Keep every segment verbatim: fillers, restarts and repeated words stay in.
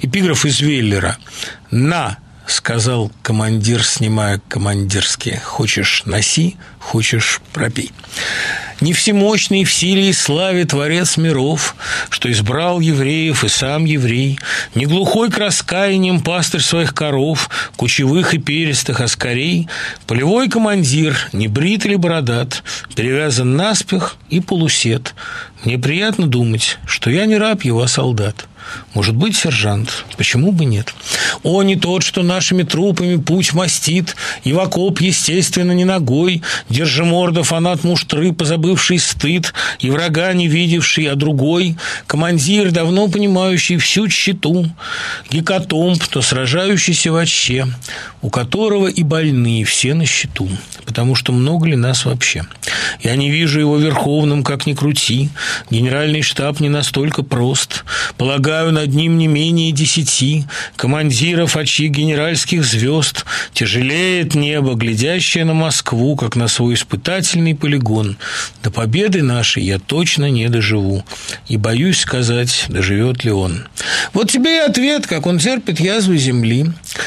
Эпиграф из Веллера. «На!» — сказал командир, снимая командирские. «Хочешь — носи, хочешь — пропей». Не всемощный в силе и славе Творец миров, что избрал евреев и сам еврей, не глухой к раскаяниям пастырь своих коров, кучевых и перистых, а скорей полевой командир, не брит или бородат, перевязан наспех и полусед. Мне приятно думать, что я не раб его, а солдат. Может быть, сержант, почему бы нет? О, не тот, что нашими трупами путь мастит, и в окоп, естественно, не ногой, держи морда фанат муштры, позабывший стыд, и врага не видевший, а другой, командир, давно понимающий всю тщету, гекатомб, то сражающийся вообще, у которого и больные все на счету, потому что много ли нас вообще? Я не вижу его верховным, как ни крути, генеральный штаб не настолько прост, полагаю, над ним не менее десяти командиров от чьих генеральских звезд тяжелеет небо, глядящее на Москву, как на свой испытательный полигон. До победы нашей я точно не доживу, и боюсь сказать, доживет ли он. Вот тебе и ответ, как он терпит язвы земли.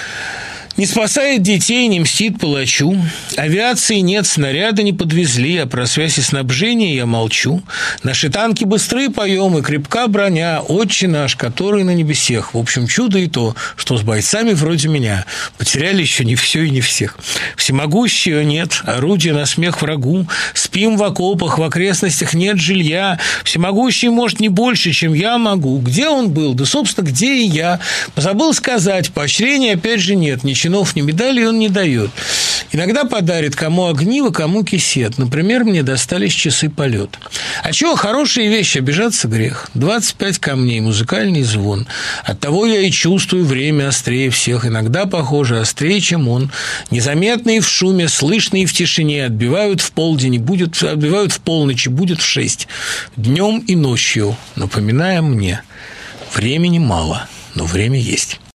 Не спасает детей, не мстит палачу. Авиации нет, снаряды не подвезли, а про связь и снабжение я молчу. Наши танки быстрые поем, и крепка броня, отче наш, который на небесех. В общем, чудо и то, что с бойцами вроде меня потеряли еще не все и не всех. Всемогущего нет, орудия на смех врагу. Спим в окопах, в окрестностях нет жилья. Всемогущий, может, не больше, чем я могу. Где он был? Да, собственно, где и я. Позабыл сказать, поощрения опять же нет, ничего. Чинов, ни медалей он не дает. Иногда подарит кому огниво, кому кисет. Например, мне достались часы полет. А чего хорошие вещи, обижаться грех. двадцать пять камней, музыкальный звон. Оттого я и чувствую время острее всех. Иногда, похоже, острее, чем он. Незаметные в шуме, слышные в тишине. Отбивают в полдень, и будет, отбивают в полночь, и будет в шесть. Днем и ночью, напоминая мне. Времени мало, но время есть.